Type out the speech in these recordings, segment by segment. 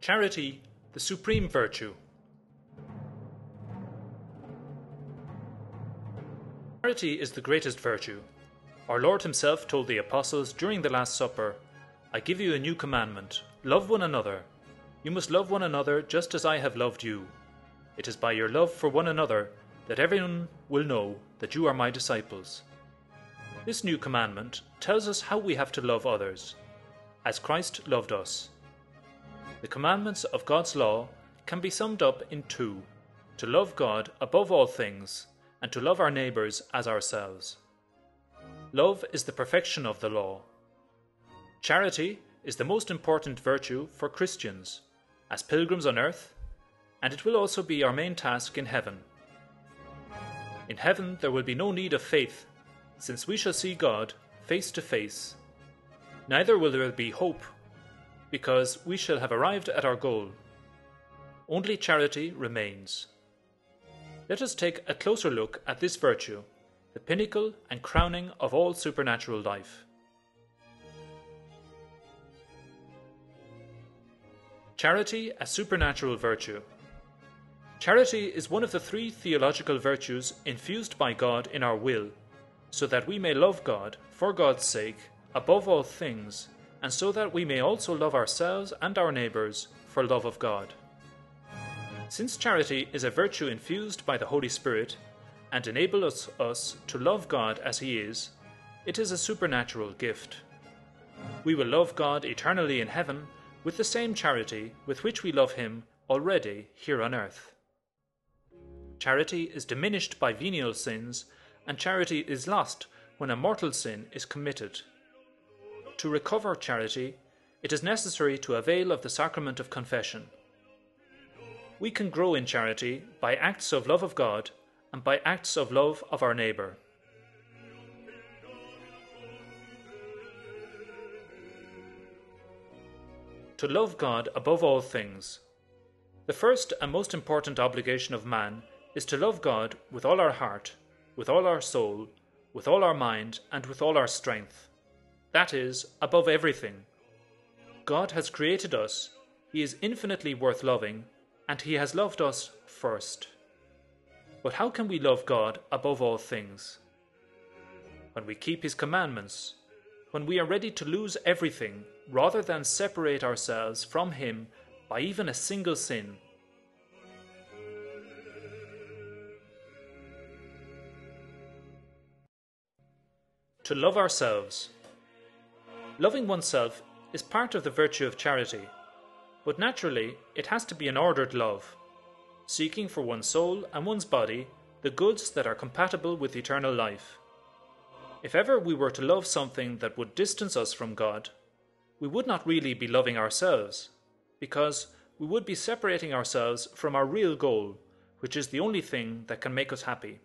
Charity, the supreme virtue. Charity is the greatest virtue. Our Lord himself told the apostles during the Last Supper, "I give you a new commandment, love one another. You must love one another just as I have loved you. It is by your love for one another that everyone will know that you are my disciples." This new commandment tells us how we have to love others, as Christ loved us. The commandments of God's law can be summed up in two: to love God above all things, and to love our neighbours as ourselves. Love is the perfection of the law. Charity is the most important virtue for Christians, as pilgrims on earth, and it will also be our main task in heaven. In heaven there will be no need of faith, since we shall see God face to face. Neither will there be hope, because we shall have arrived at our goal. Only charity remains. Let us take a closer look at this virtue, the pinnacle and crowning of all supernatural life. Charity as supernatural virtue. Charity is one of the three theological virtues infused by God in our will, so that we may love God for God's sake above all things, and so that we may also love ourselves and our neighbours for love of God. Since charity is a virtue infused by the Holy Spirit and enables us to love God as He is, it is a supernatural gift. We will love God eternally in heaven with the same charity with which we love Him already here on earth. Charity is diminished by venial sins, and charity is lost when a mortal sin is committed. To recover charity, it is necessary to avail of the sacrament of confession. We can grow in charity by acts of love of God and by acts of love of our neighbour. To love God above all things. The first and most important obligation of man is to love God with all our heart, with all our soul, with all our mind, and with all our strength. That is, above everything. God has created us, He is infinitely worth loving, and He has loved us first. But how can we love God above all things? When we keep His commandments, when we are ready to lose everything rather than separate ourselves from Him by even a single sin. To love ourselves. Loving oneself is part of the virtue of charity, but naturally it has to be an ordered love, seeking for one's soul and one's body the goods that are compatible with eternal life. If ever we were to love something that would distance us from God, we would not really be loving ourselves, because we would be separating ourselves from our real goal, which is the only thing that can make us happy.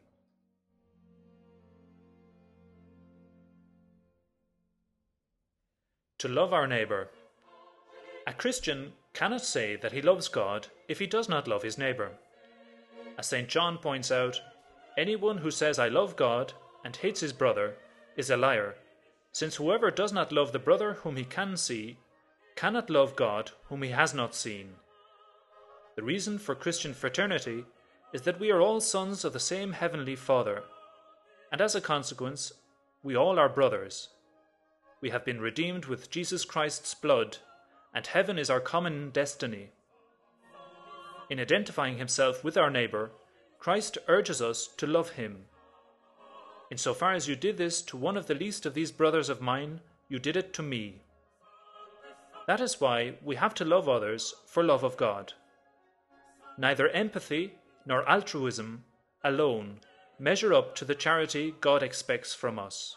To love our neighbour. A Christian cannot say that he loves God if he does not love his neighbour. As St. John points out, anyone who says I love God and hates his brother is a liar, since whoever does not love the brother whom he can see cannot love God whom he has not seen. The reason for Christian fraternity is that we are all sons of the same heavenly Father, and as a consequence, we all are brothers. We have been redeemed with Jesus Christ's blood, and heaven is our common destiny. In identifying himself with our neighbour, Christ urges us to love him. Insofar as you did this to one of the least of these brothers of mine, you did it to me. That is why we have to love others for love of God. Neither empathy nor altruism alone measure up to the charity God expects from us.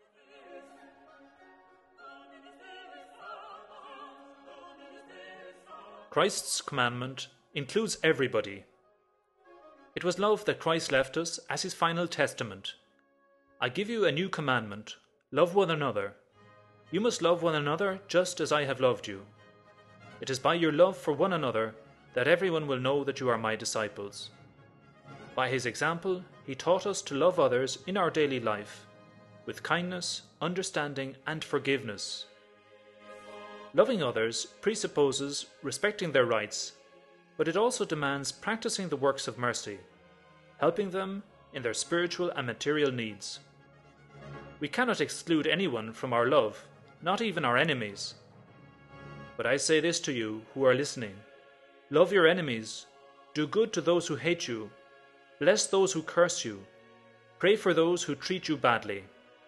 Christ's commandment includes everybody. It was love that Christ left us as his final testament. I give you a new commandment, love one another. You must love one another just as I have loved you. It is by your love for one another that everyone will know that you are my disciples. By his example, he taught us to love others in our daily life, with kindness, understanding, and forgiveness. Loving others presupposes respecting their rights, but it also demands practicing the works of mercy, helping them in their spiritual and material needs. We cannot exclude anyone from our love, not even our enemies. But I say this to you who are listening: love your enemies, do good to those who hate you, bless those who curse you, pray for those who treat you badly.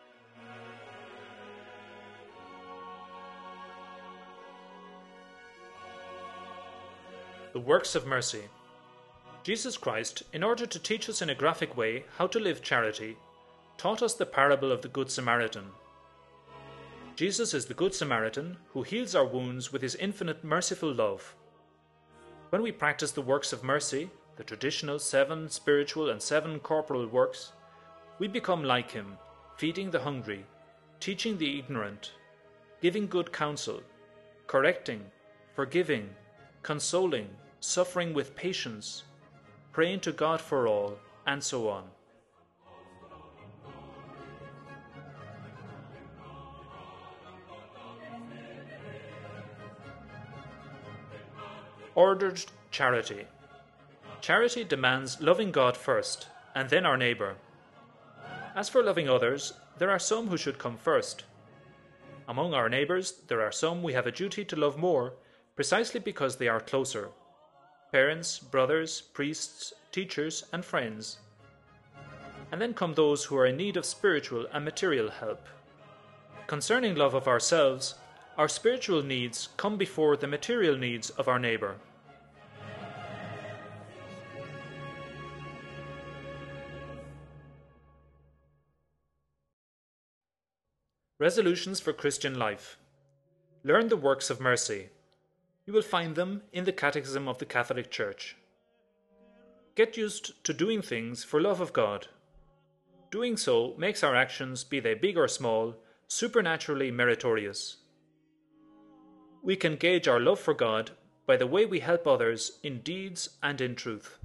The works of mercy. Jesus Christ, in order to teach us in a graphic way how to live charity, taught us the parable of the Good Samaritan. Jesus is the Good Samaritan who heals our wounds with his infinite merciful love. When we practice the works of mercy, the traditional 7 spiritual and 7 corporal works, we become like him, feeding the hungry, teaching the ignorant, giving good counsel, correcting, forgiving, consoling, suffering with patience, praying to God for all, and so on. Ordered charity. Charity demands loving God first, and then our neighbour. As for loving others, there are some who should come first. Among our neighbours, there are some we have a duty to love more, precisely because they are closer: parents, brothers, priests, teachers, and friends. And then come those who are in need of spiritual and material help. Concerning love of ourselves, our spiritual needs come before the material needs of our neighbour. Resolutions for Christian life. Learn the works of mercy. You will find them in the Catechism of the Catholic Church. Get used to doing things for love of God. Doing so makes our actions, be they big or small, supernaturally meritorious. We can gauge our love for God by the way we help others in deeds and in truth.